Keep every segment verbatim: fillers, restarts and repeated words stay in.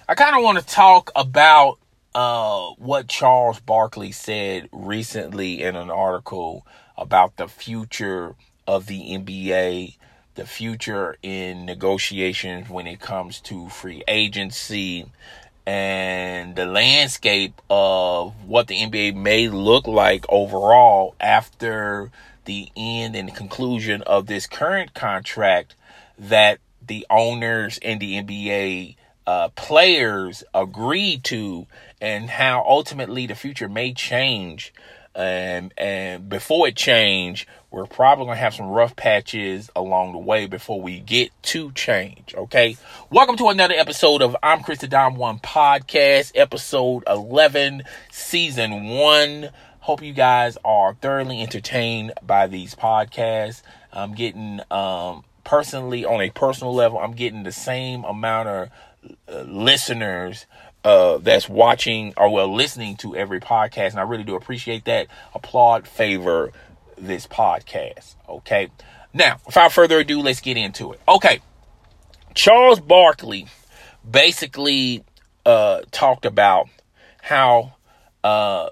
I kind of want to talk about uh, what Charles Barkley said recently in an article about the future of the N B A, the future in negotiations when it comes to free agency, and the landscape of what the N B A may look like overall after the end and conclusion of this current contract that the owners and the N B A uh, players agreed to, and how ultimately the future may change. And, and before it change, we're probably going to have some rough patches along the way before we get to change. Okay. Welcome to another episode of I'm Chris the Dom One Podcast, episode eleven, season one. Hope you guys are thoroughly entertained by these podcasts. I'm getting, um, personally, on a personal level, I'm getting the same amount of uh, listeners Uh, that's watching or well listening to every podcast, and I really do appreciate that. Applaud, favor this podcast. Okay, now without further ado, let's get into it. Okay, Charles Barkley basically uh, talked about how uh,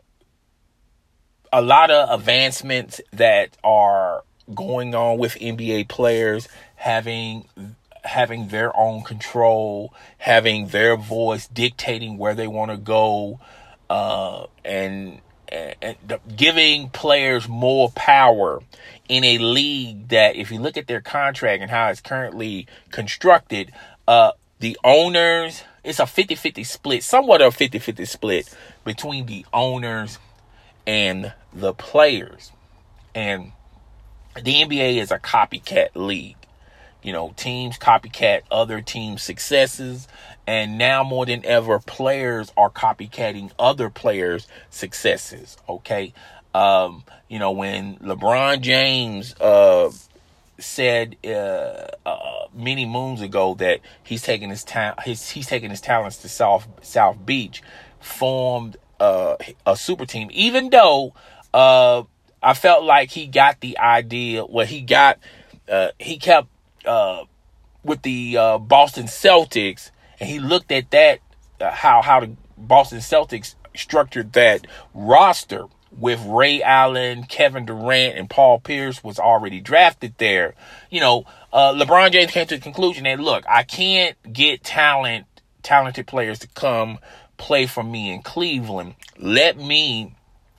a lot of advancements that are going on with N B A players having. having their own control, having their voice, dictating where they want to go, uh, and, and, and giving players more power in a league that, if you look at their contract and how it's currently constructed, uh, the owners, it's a fifty-fifty split, somewhat of a fifty-fifty split between the owners and the players. And the N B A is a copycat league. You know, teams copycat other teams' successes, and now more than ever, players are copycatting other players' successes. Okay, um, you know, when LeBron James uh, said uh, uh, many moons ago that he's taking his ta- his he's taking his talents to South South Beach, formed uh, a super team. Even though uh, I felt like he got the idea, well, he got uh, he kept. Uh, with the uh, Boston Celtics, and he looked at that, uh, how how the Boston Celtics structured that roster with Ray Allen, Kevin Durant, and Paul Pierce was already drafted there. You know, uh, LeBron James came to the conclusion that, look, I can't get talent, talented players to come play for me in Cleveland. Let me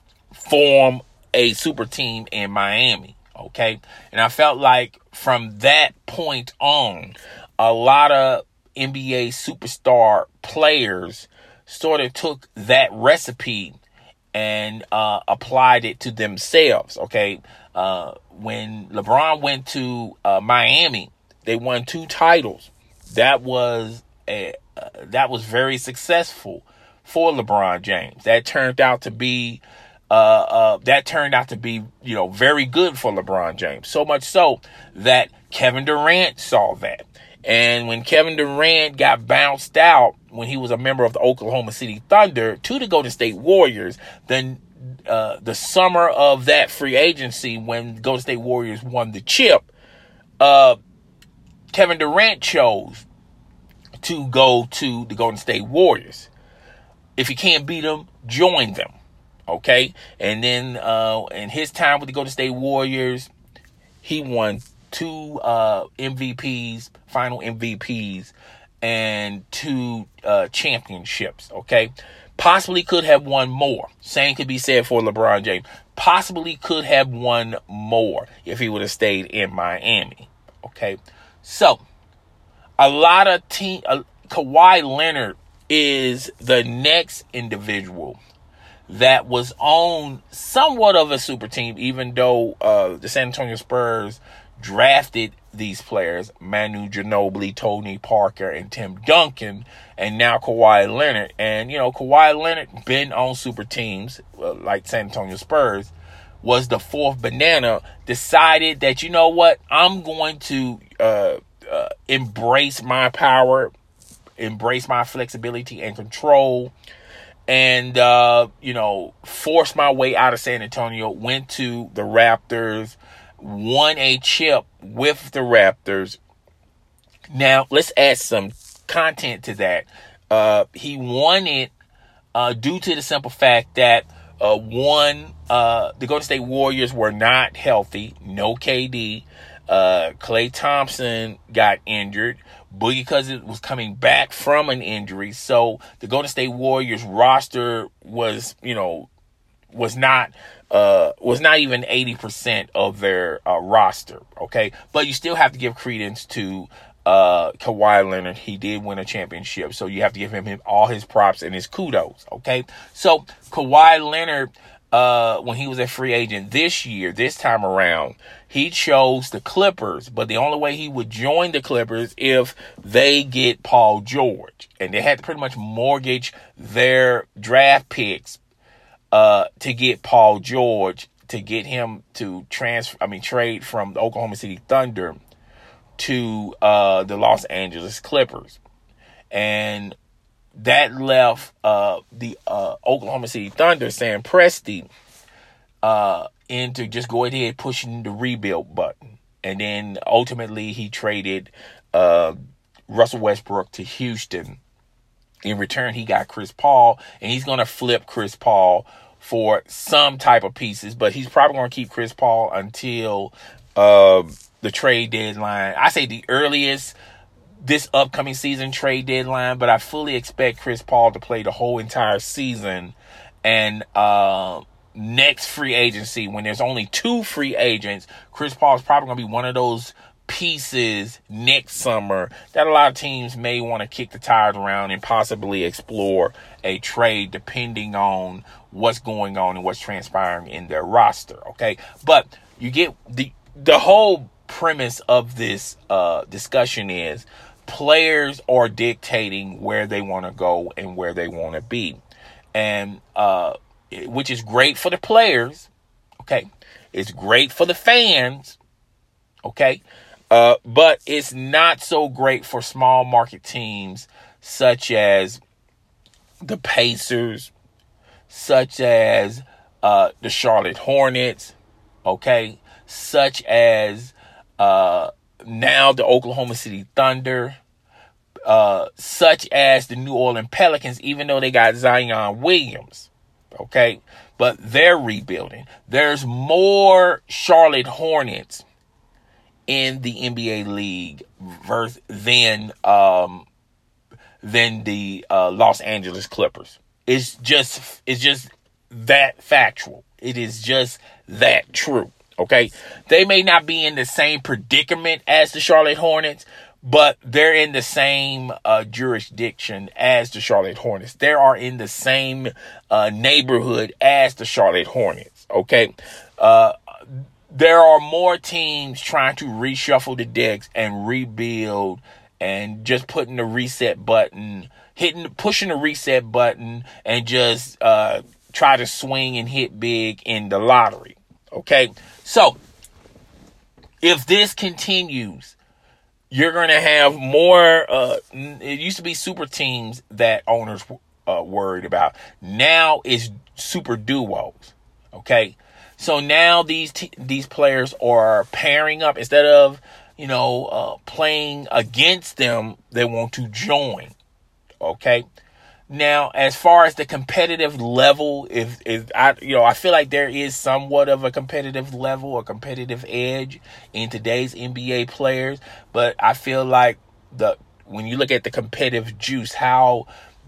form a super team in Miami. Okay. And I felt like from that point on, a lot of N B A superstar players sort of took that recipe and uh, applied it to themselves. Okay. Uh, when LeBron went to uh, Miami, they won two titles. That was a, uh, that was very successful for LeBron James. That turned out to be Uh, uh, that turned out to be, you know, very good for LeBron James. So much so that Kevin Durant saw that. And when Kevin Durant got bounced out when he was a member of the Oklahoma City Thunder to the Golden State Warriors, then uh, the summer of that free agency when Golden State Warriors won the chip, uh, Kevin Durant chose to go to the Golden State Warriors. If you can't beat them, join them. Okay, and then uh, in his time with the Golden State Warriors, he won two uh, M V Ps, final M V Ps, and two uh, championships. Okay, possibly could have won more. Same could be said for LeBron James. Possibly could have won more if he would have stayed in Miami. Okay, so a lot of team. Uh, Kawhi Leonard is the next individual that was on somewhat of a super team, even though uh, the San Antonio Spurs drafted these players, Manu Ginobili, Tony Parker, and Tim Duncan, and now Kawhi Leonard. And, you know, Kawhi Leonard been on super teams, uh, like San Antonio Spurs, was the fourth banana, decided that, you know what, I'm going to uh, uh, embrace my power, embrace my flexibility and control, and, uh, you know, forced my way out of San Antonio, went to the Raptors, won a chip with the Raptors. Now, let's add some content to that. Uh, he won it uh, due to the simple fact that uh, one, uh, the Golden State Warriors were not healthy. No K D. Uh, Klay Thompson got injured. Boogie Cousins was coming back from an injury. So the Golden State Warriors roster was, you know, was not uh was not even eighty percent of their uh, roster. Okay, but you still have to give credence to uh Kawhi Leonard. He did win a championship, so you have to give him, him all his props and his kudos. Okay, so Kawhi Leonard, uh when he was a free agent this year, this time around, he chose the Clippers, but the only way he would join the Clippers if they get Paul George, and they had to pretty much mortgage their draft picks Uh, to get Paul George, to get him to transfer, I mean, trade from the Oklahoma City Thunder to uh, the Los Angeles Clippers. And that left uh, the uh, Oklahoma City Thunder, Sam Presti, uh, into just go ahead pushing the rebuild button. And then ultimately he traded uh, Russell Westbrook to Houston. In return, he got Chris Paul, and he's going to flip Chris Paul for some type of pieces, but he's probably going to keep Chris Paul until uh, the trade deadline. I say the earliest this upcoming season trade deadline, but I fully expect Chris Paul to play the whole entire season. And uh, next free agency, when there's only two free agents, Chris Paul is probably going to be one of those pieces next summer that a lot of teams may want to kick the tires around and possibly explore a trade depending on what's going on and what's transpiring in their roster. Okay, but you get the the whole premise of this uh discussion is players are dictating where they want to go and where they want to be, and uh which is great for the players. Okay, it's great for the fans. Okay. Uh, but it's not so great for small market teams such as the Pacers, such as uh, the Charlotte Hornets, okay, such as uh, now the Oklahoma City Thunder, uh, such as the New Orleans Pelicans, even though they got Zion Williams, okay, but they're rebuilding. There's more Charlotte Hornets in the N B A league versus than um than the uh, Los Angeles Clippers. It's just it's just that factual. It is just that true. Okay, they may not be in the same predicament as the Charlotte Hornets, but they're in the same uh, jurisdiction as the Charlotte Hornets. They are in the same uh, neighborhood as the Charlotte Hornets. Okay. Uh, There are more teams trying to reshuffle the decks and rebuild and just putting the reset button, hitting, pushing the reset button and just uh, try to swing and hit big in the lottery. Okay. So if this continues, you're going to have more, uh, it used to be super teams that owners uh, worried about. Now it's super duos. Okay. So now these t- these players are pairing up instead of, you know, uh, playing against them. They want to join. Okay. Now, as far as the competitive level, if if I you know I feel like there is somewhat of a competitive level, a competitive edge in today's N B A players, but I feel like the when you look at the competitive juice, how.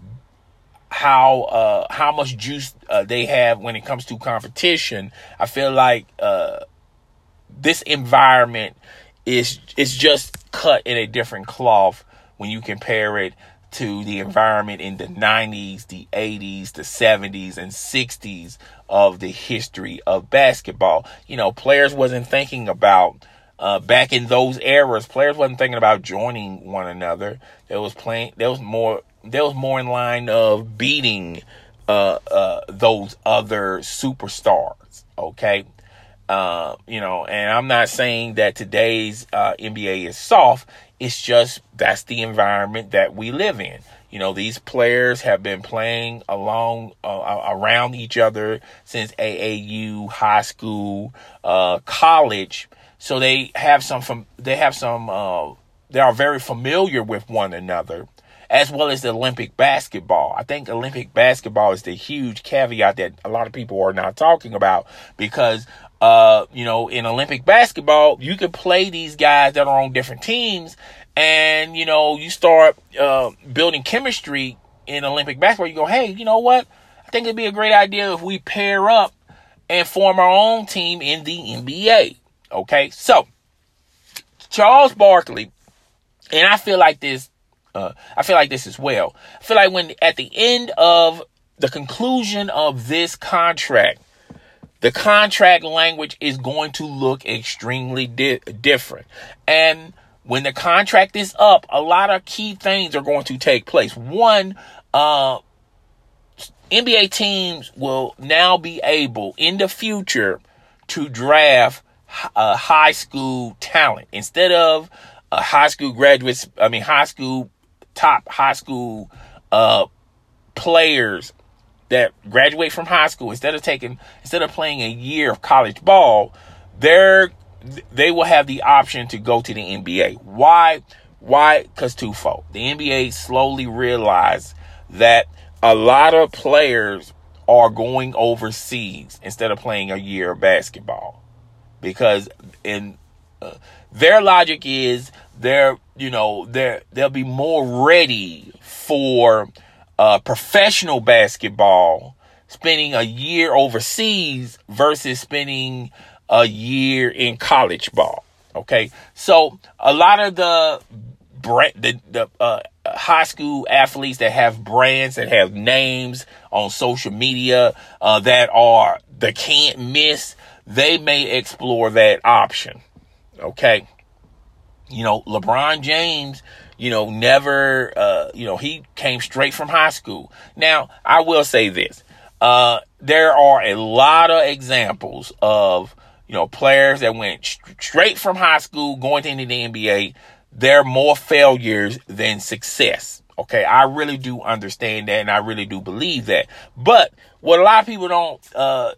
how uh how much juice uh, they have when it comes to competition, I feel like uh this environment is is just cut in a different cloth when you compare it to the environment in the nineties, the eighties, the seventies, and sixties of the history of basketball. You know, players wasn't thinking about uh back in those eras, players wasn't thinking about joining one another. There was playing there was more There was more in line of beating uh, uh, those other superstars, okay? Uh, you know, and I'm not saying that today's uh, N B A is soft. It's just that's the environment that we live in. You know, these players have been playing along uh, around each other since A A U, high school, uh, college. So they have some. They have some. Uh, they are very familiar with one another. as well as the Olympic basketball. I think Olympic basketball is the huge caveat that a lot of people are not talking about, because, uh, you know, in Olympic basketball, you can play these guys that are on different teams, and, you know, you start uh, building chemistry in Olympic basketball. You go, hey, you know what? I think it'd be a great idea if we pair up and form our own team in the N B A. Okay, so Charles Barkley, and I feel like this, uh, I feel like this as well. I feel like when at the end of the conclusion of this contract, the contract language is going to look extremely di- different. And when the contract is up, a lot of key things are going to take place. One, uh, N B A teams will now be able in the future to draft uh, high school talent instead of uh, high school graduates. I mean, high school top high school uh, players that graduate from high school. Instead of taking, instead of playing a year of college ball, they're they will have the option to go to the N B A. Why? Why? Because twofold. The N B A slowly realized that a lot of players are going overseas instead of playing a year of basketball, because in uh, their logic is they're, you know, they're, they'll be more ready for uh, professional basketball, spending a year overseas versus spending a year in college ball. Okay. So a lot of the the, the, uh, high school athletes that have brands, that have names on social media, uh, that are the can't miss, they may explore that option. Okay. You know, LeBron James, you know, never, uh, you know, he came straight from high school. Now, I will say this, uh, there are a lot of examples of, you know, players that went st- straight from high school going into the N B A. There are more failures than success. Okay, I really do understand that, and I really do believe that. But what a lot of people don't uh,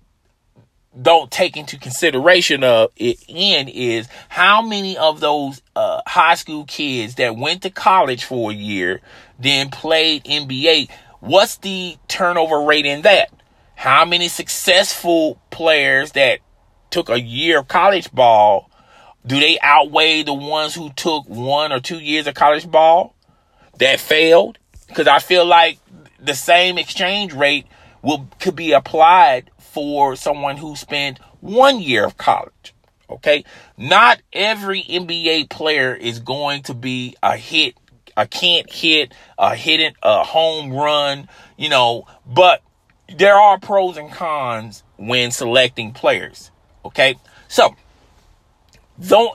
don't take into consideration of it in is how many of those uh, high school kids that went to college for a year, then played N B A. What's the turnover rate in that? How many successful players that took a year of college ball, do they outweigh the ones who took one or two years of college ball that failed? Because I feel like the same exchange rate will could be applied for someone who spent one year of college. Okay, not every N B A player is going to be a hit, a can't hit, a hit, a home run. You know, but there are pros and cons when selecting players. Okay, so. Don't,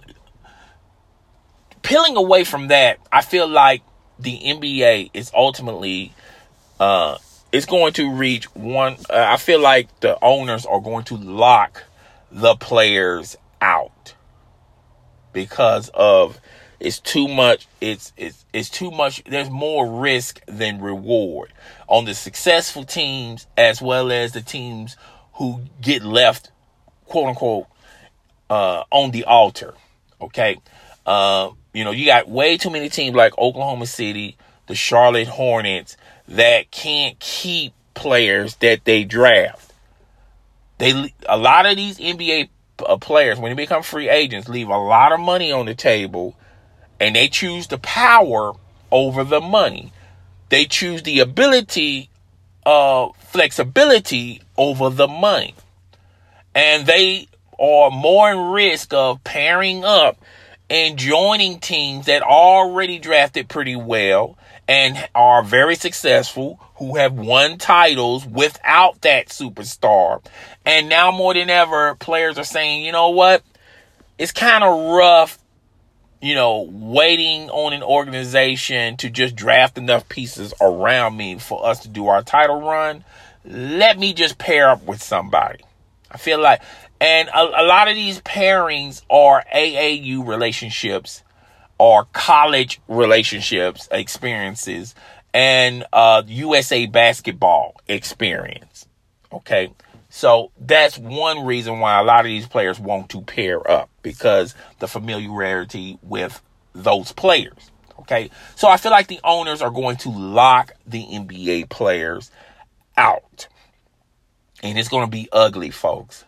peeling away from that, I feel like the N B A is ultimately, uh, it's going to reach one. Uh, I feel like the owners are going to lock the players out because of it's too much. It's it's it's too much. There's more risk than reward on the successful teams as well as the teams who get left, quote unquote, Uh, on the altar. Okay. Uh, you know, you got way too many teams like Oklahoma City, the Charlotte Hornets, that can't keep players that they draft. They, a lot of these N B A uh, players, when they become free agents, leave a lot of money on the table, and they choose the power over the money. They choose the ability, uh, flexibility over the money. And they are more in risk of pairing up and joining teams that already drafted pretty well and are very successful, who have won titles without that superstar. And now more than ever, players are saying, you know what? It's kind of rough, you know, waiting on an organization to just draft enough pieces around me for us to do our title run. Let me just pair up with somebody. I feel like, and a, a lot of these pairings are A A U relationships or college relationships, experiences, and uh, U S A basketball experience. Okay. So that's one reason why a lot of these players want to pair up, because the familiarity with those players. Okay, so I feel like the owners are going to lock the N B A players out. And it's going to be ugly, folks.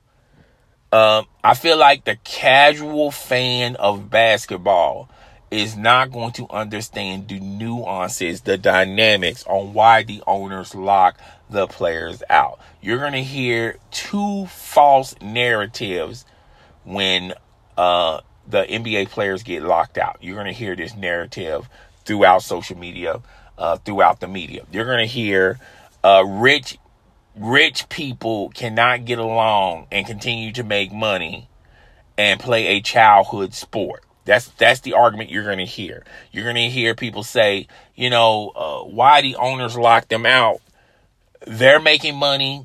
Um, I feel like the casual fan of basketball is not going to understand the nuances, the dynamics on why the owners lock the players out. You're going to hear two false narratives when uh, the N B A players get locked out. You're going to hear this narrative throughout social media, uh, throughout the media. You're going to hear uh, rich Rich people cannot get along and continue to make money and play a childhood sport. That's that's the argument you're going to hear. You're going to hear people say, you know, uh, why the owners lock them out? They're making money.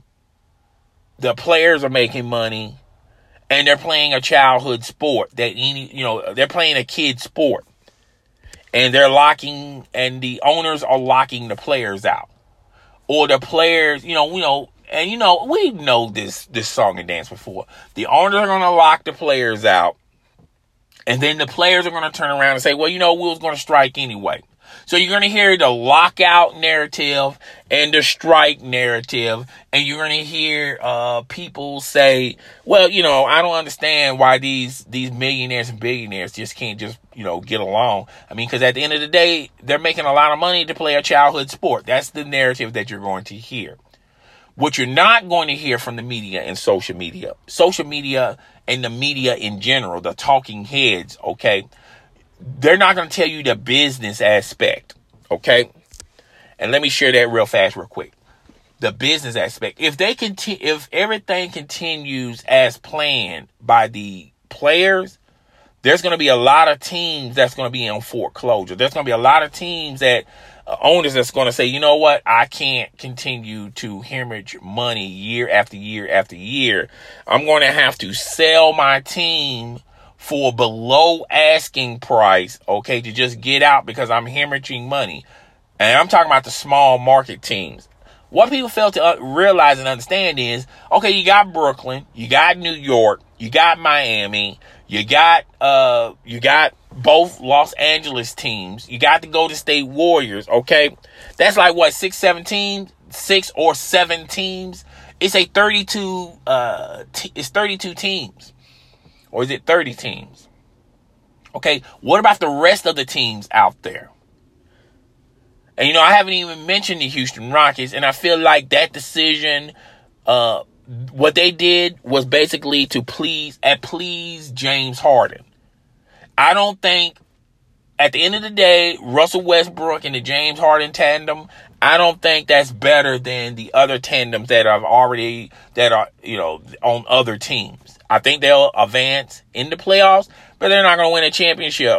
The players are making money. And they're playing a childhood sport that any, you know, they're playing a kid sport. And they're locking, and the owners are locking the players out. Or the players, you know, you know, and you know, we know this this song and dance before. The owners are going to lock the players out, and then the players are going to turn around and say, well, you know, we was going to strike anyway. So you're going to hear the lockout narrative and the strike narrative, and you're going to hear uh, people say, well, you know, I don't understand why these these millionaires and billionaires just can't just, you know, get along. I mean, because at the end of the day, they're making a lot of money to play a childhood sport. That's the narrative that you're going to hear. What you're not going to hear from the media and social media, social media and the media in general, the talking heads, okay, they're not going to tell you the business aspect, okay? And let me share that real fast, real quick. The business aspect. If they continue, if everything continues as planned by the players, there's going to be a lot of teams that's going to be in foreclosure. There's going to be a lot of teams that uh, owners that's going to say, you know what, I can't continue to hemorrhage money year after year after year. I'm going to have to sell my team for below asking price, okay, to just get out because I'm hemorrhaging money. And I'm talking about the small market teams. What people fail to uh, realize and understand is, okay, you got Brooklyn, you got New York, you got Miami, you got uh, you got both Los Angeles teams, you got the Golden State Warriors, okay? That's like what, six, seven teams, six or seven teams. It's a thirty-two. Uh, t- it's thirty-two teams. Or is it thirty teams? Okay, what about the rest of the teams out there? And, you know, I haven't even mentioned the Houston Rockets, and I feel like that decision, uh, what they did was basically to please, at please James Harden. I don't think, at the end of the day, Russell Westbrook and the James Harden tandem, I don't think that's better than the other tandems that have already, that are, you know, on other teams. I think they'll advance in the playoffs, but they're not going to win a championship.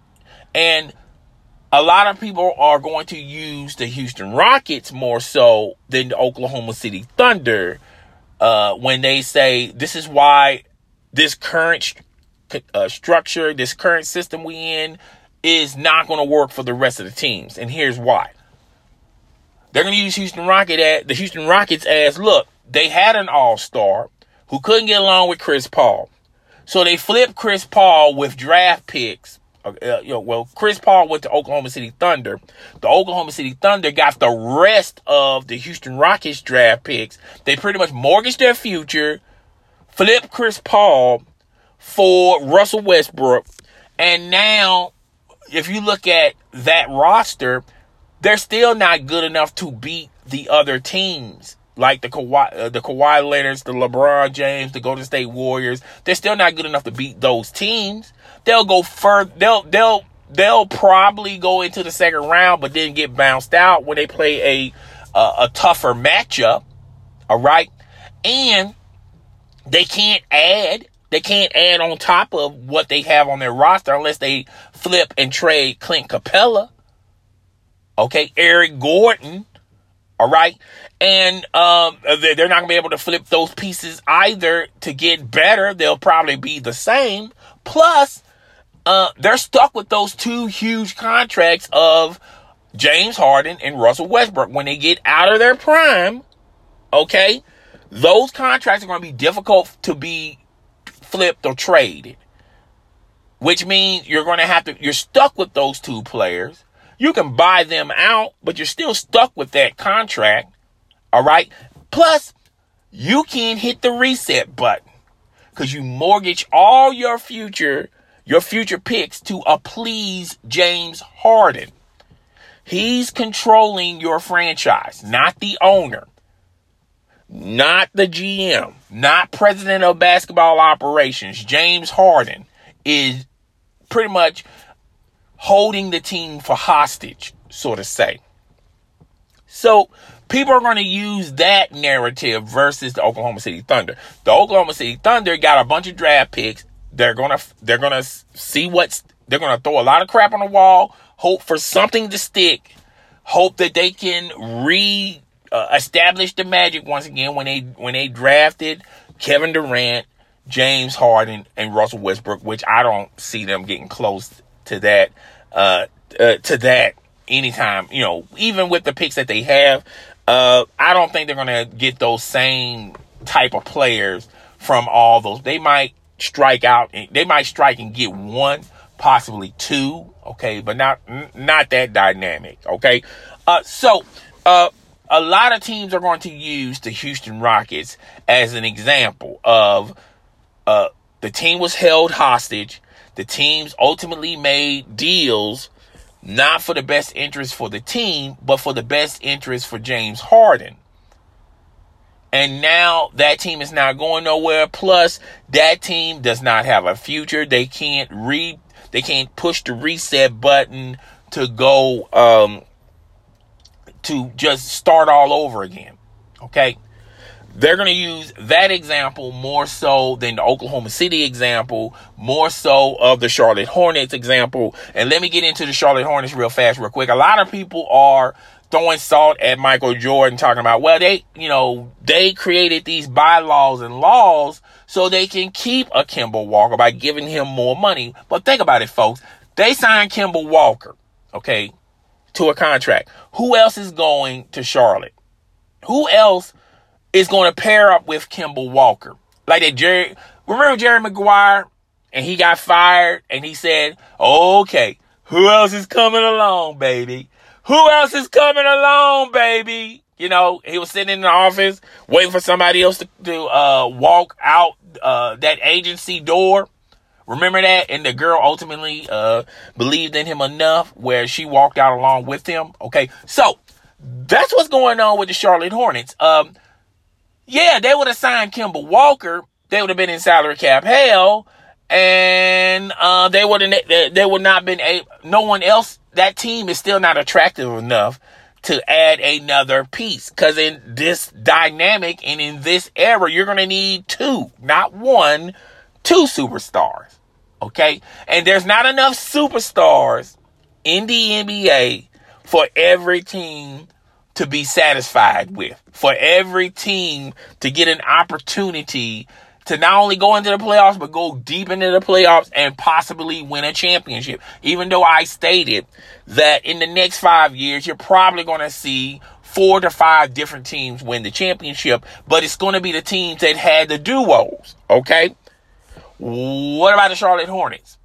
And a lot of people are going to use the Houston Rockets more so than the Oklahoma City Thunder uh, when they say this is why this current uh, structure, this current system we in is not going to work for the rest of the teams. And here's why. They're going to use Houston Rocket at, the Houston Rockets as, look, they had an all-star who couldn't get along with Chris Paul. So they flipped Chris Paul with draft picks. Uh, you know, well, Chris Paul went to Oklahoma City Thunder. The Oklahoma City Thunder got the rest of the Houston Rockets draft picks. They pretty much mortgaged their future, flipped Chris Paul for Russell Westbrook. And now, if you look at that roster, they're still not good enough to beat the other teams. Like the Kawhi, uh, the Kawhi Leonards, the LeBron James, the Golden State Warriors. They're still not good enough to beat those teams. They'll go further. They'll they'll they'll probably go into the second round, but then get bounced out when they play a uh, a tougher matchup. All right, and they can't add. They can't add on top of what they have on their roster unless they flip and trade Clint Capella. Okay, Eric Gordon. All right. And um, they're not going to be able to flip those pieces either to get better. They'll probably be the same. Plus, uh, they're stuck with those two huge contracts of James Harden and Russell Westbrook. When they get out of their prime, okay, those contracts are going to be difficult to be flipped or traded. which means you're going to have to, you're stuck with those two players. You can buy them out, but you're still stuck with that contract. All right. Plus, you can't hit the reset button because you mortgage all your future, your future picks to appease James Harden. He's controlling your franchise, not the owner, not the G M, not president of basketball operations. James Harden is pretty much holding the team for hostage, so to say. So people are going to use that narrative versus the Oklahoma City Thunder. The Oklahoma City Thunder got a bunch of draft picks. They're going to they're going to see what's they're going to throw a lot of crap on the wall, hope for something to stick, hope that they can re uh, establish the magic once again when they when they drafted Kevin Durant, James Harden, and Russell Westbrook, which I don't see them getting close to that uh, uh to that anytime, you know, even with the picks that they have. uh I don't think they're gonna get those same type of players from all those. They might strike out, they might strike and get one, possibly two, okay, but not not that dynamic, okay. Uh so uh a lot of teams are going to use the Houston Rockets as an example of uh the team was held hostage. The teams ultimately made deals not for the best interest for the team, but for the best interest for James Harden. And now that team is not going nowhere. Plus, that team does not have a future. They can't re, they can't push the reset button to go, um, to just start all over again. Okay. They're going to use that example more so than the Oklahoma City example, more so of the Charlotte Hornets example. And let me get into the Charlotte Hornets real fast, real quick. A lot of people are throwing salt at Michael Jordan, talking about, well, they, you know, they created these bylaws and laws so they can keep a Kemba Walker by giving him more money. But think about it, folks. They signed Kemba Walker, okay, to a contract. Who else is going to Charlotte? Who else is going to pair up with Kemba Walker? Like that Jerry, remember Jerry Maguire? And he got fired and he said, okay, who else is coming along, baby? Who else is coming along, baby? You know, he was sitting in the office waiting for somebody else to, to uh, walk out uh, that agency door. Remember that? And the girl ultimately uh, believed in him enough where she walked out along with him. Okay, so that's what's going on with the Charlotte Hornets. Um, Yeah, they would have signed Kemba Walker. They would have been in salary cap hell, and uh, they would have. They, they would not been a. No one else. That team is still not attractive enough to add another piece. Because in this dynamic and in this era, you're going to need two, not one, two superstars. Okay, and there's not enough superstars in the N B A for every team to be satisfied with, for every team to get an opportunity to not only go into the playoffs, but go deep into the playoffs and possibly win a championship. Even though I stated that in the next five years, you're probably going to see four to five different teams win the championship, but it's going to be the teams that had the duos. Okay. What about the Charlotte Hornets?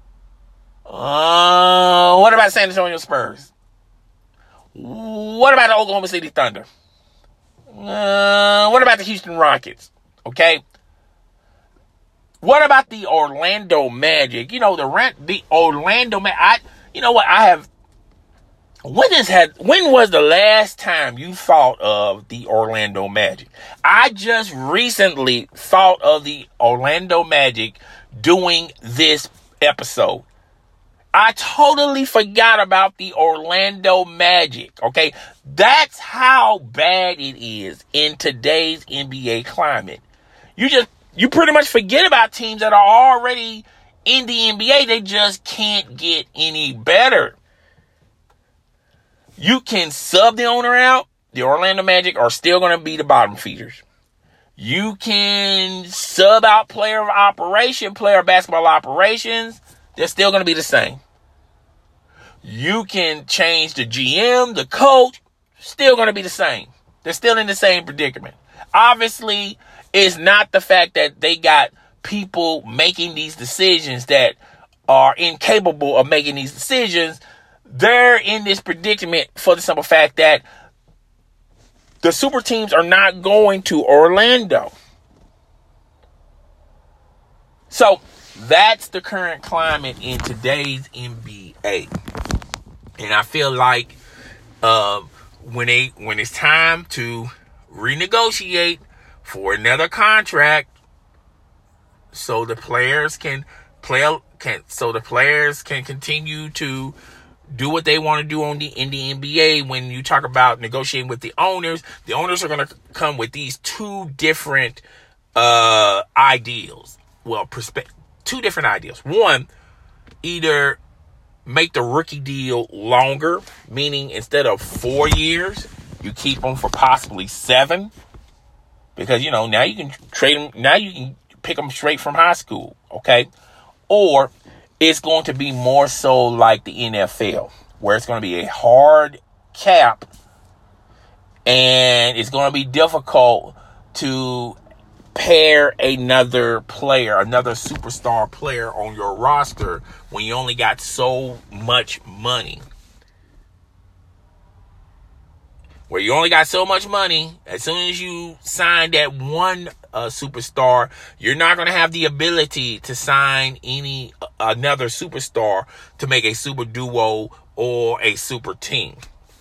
Uh, what about San Antonio Spurs? What about the Oklahoma City Thunder? Uh, what about the Houston Rockets? Okay. What about the Orlando Magic? You know, the rent, the Orlando Magic. I, you know what? I have. When has had? When was the last time you thought of the Orlando Magic? I just recently thought of the Orlando Magic doing this episode. I totally forgot about the Orlando Magic, okay? That's how bad it is in today's N B A climate. You just, you pretty much forget about teams that are already in the N B A. They just can't get any better. You can sub the owner out. The Orlando Magic are still going to be the bottom feeders. You can sub out player of operation, player of basketball operations. They're still going to be the same. You can change the G M, the coach, still going to be the same. They're still in the same predicament. Obviously, it's not the fact that they got people making these decisions that are incapable of making these decisions, they're in this predicament for the simple fact that the super teams are not going to Orlando. So that's the current climate in today's N B A. And I feel like uh, when they when it's time to renegotiate for another contract, so the players can play can so the players can continue to do what they want to do on the in the N B A. When you talk about negotiating with the owners, the owners are going to come with these two different uh, ideals. Well, perspe- two different ideals. One, either make the rookie deal longer, meaning instead of four years, you keep them for possibly seven. Because, you know, now you can trade them. Now you can pick them straight from high school. Okay. Or it's going to be more so like the N F L, where it's going to be a hard cap and it's going to be difficult to pair another player, another superstar player on your roster when you only got so much money. Where you only got so much money, as soon as you sign that one uh, superstar, you're not going to have the ability to sign any uh, another superstar to make a super duo or a super team.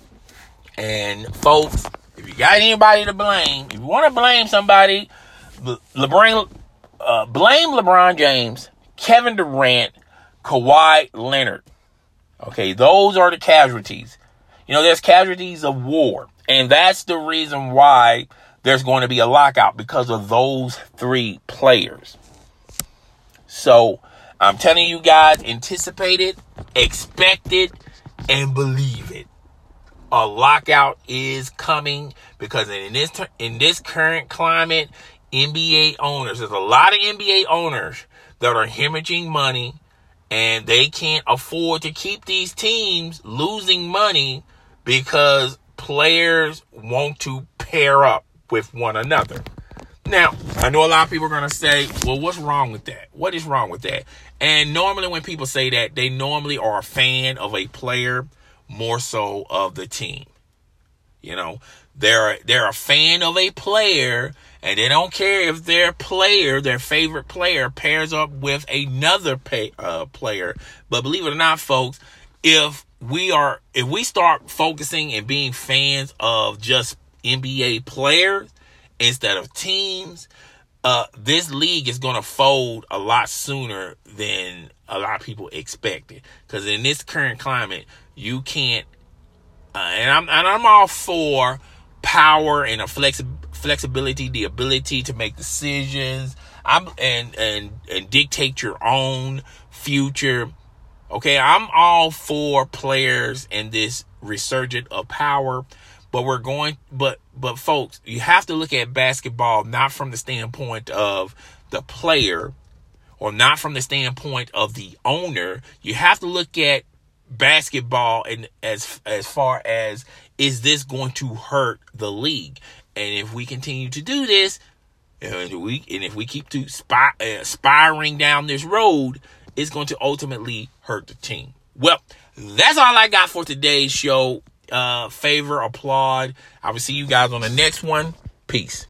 And folks, if you got anybody to blame, if you want to blame somebody, LeBron, uh, blame LeBron James, Kevin Durant, Kawhi Leonard. Okay, those are the casualties. You know, there's casualties of war. And that's the reason why there's going to be a lockout, because of those three players. So, I'm telling you guys, anticipate it, expect it, and believe it. A lockout is coming, because in this in this current climate, N B A owners, there's a lot of N B A owners that are hemorrhaging money, and they can't afford to keep these teams losing money because players want to pair up with one another. Now, I know a lot of people are going to say, well, what's wrong with that? What is wrong with that? And normally when people say that, they normally are a fan of a player more so of the team. You know, they're, they're a fan of a player, and they don't care if their player, their favorite player, pairs up with another pay, uh, player. But believe it or not, folks, if we are, if we start focusing and being fans of just N B A players instead of teams, uh, this league is going to fold a lot sooner than a lot of people expected. Because in this current climate, you can't, uh, and I'm and I'm all for power and a flexi- flexibility, the ability to make decisions, I'm and and and dictate your own future. Okay, I'm all for players and this resurgence of power, but we're going, but, but folks, you have to look at basketball not from the standpoint of the player or not from the standpoint of the owner. You have to look at basketball and as, as far as, is this going to hurt the league? And if we continue to do this, and we, and if we keep to spir- uh, spiraling down this road, it's going to ultimately hurt the team. Well, that's all I got for today's show. Uh, favor, applaud. I will see you guys on the next one. Peace.